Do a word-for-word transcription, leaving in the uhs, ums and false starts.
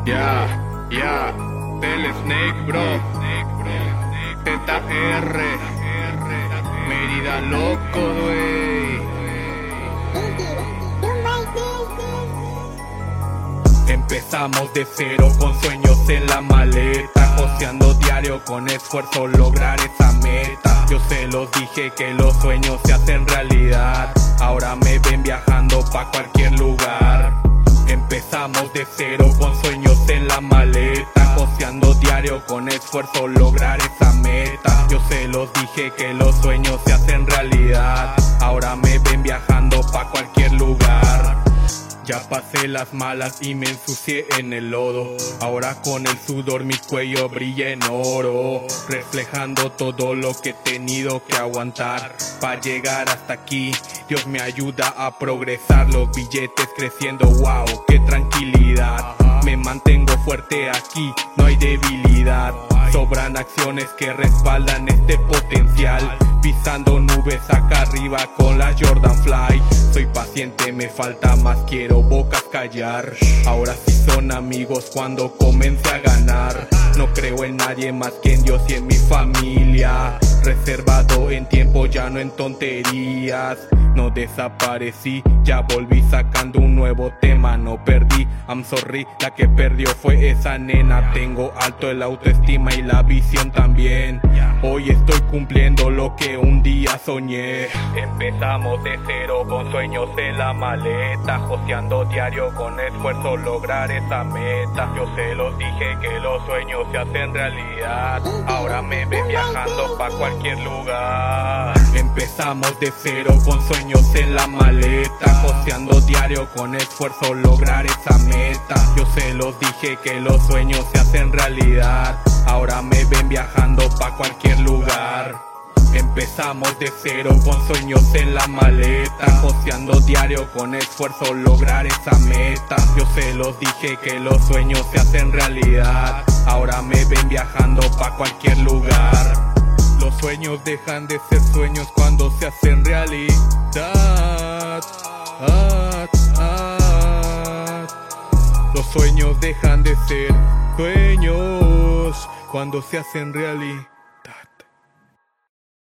Ya, ya, del Snake Bro, Z R, Mérida loco, wey. Empezamos de cero con sueños en la maleta, joseando diario con esfuerzo lograr esa meta. Yo se los dije que los sueños se hacen realidad, ahora me ven viajando pa' cualquier lugar. Empezamos de cero con sueños en la maleta, joseando diario con esfuerzo lograr esa meta. Yo se los dije que los sueños se hacen realidad, ahora me ven viajando pa' cualquier lugar. Ya pasé las malas y me ensucié en el lodo, ahora con el sudor mi cuello brilla en oro, reflejando todo lo que he tenido que aguantar para llegar hasta aquí. Dios me ayuda a progresar, los billetes creciendo, wow, qué tranquilidad. Me mantengo fuerte aquí, no hay debilidad, sobran acciones que respaldan este potencial. Pisando nubes acá arriba con la Jordan Fly. Soy paciente, me falta más, quiero bocas callar. Ahora sí son amigos cuando comencé a ganar. No creo en nadie más que en Dios y en mi familia. Reservado en tiempo, ya no en tonterías. No desaparecí, ya volví sacando un nuevo tema. No perdí, I'm sorry, la que perdió fue esa nena. Tengo alto el autoestima y la visión también. Hoy estoy cumpliendo lo que un día soñé. Empezamos de cero con sueños en la maleta, joseando diario con esfuerzo lograr esa meta. Yo se los dije que los sueños se hacen realidad, ahora me ven viajando pa' cualquier lugar. Empezamos de cero con sueños en la maleta, joseando diario con esfuerzo lograr esa meta. Yo se los dije que los sueños se hacen realidad, ahora me ven viajando pa' cualquier lugar. Empezamos de cero con sueños en la maleta, joseando diario con esfuerzo lograr esa meta. Yo se los dije que los sueños se hacen realidad, ahora me ven viajando pa' cualquier lugar. Los sueños dejan de ser sueños cuando se hacen realidad. Ah, ah. Los sueños dejan de ser sueños cuando se hacen realidad.